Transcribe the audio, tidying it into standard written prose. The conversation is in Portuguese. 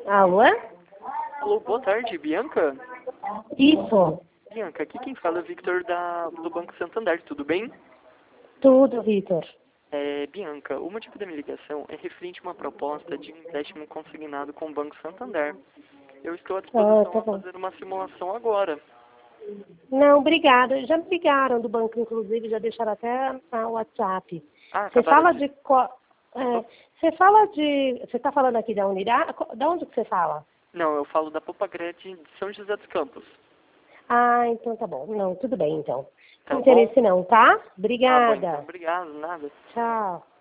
Alô? Alô, boa tarde, Bianca? Isso. Bianca, aqui quem fala é o Victor do Banco Santander, tudo bem? Tudo, Vitor. Bianca, o motivo da minha ligação é referente a uma proposta de empréstimo consignado com o Banco Santander. Eu estou à disposição Tá a bom. fazer uma simulação agora. Não, obrigada. Já me ligaram do banco, inclusive, já deixaram até o WhatsApp. Ah, Você acabaram fala de... de... Você fala de... Você está falando aqui da unidade? Da onde que você fala? Não, eu falo da Popagred de São José dos Campos. Ah, então tá bom. Não, tudo bem, então. Tá Não bom? interesse não, tá? Tá bom, então, Obrigada. obrigado, nada. Tchau.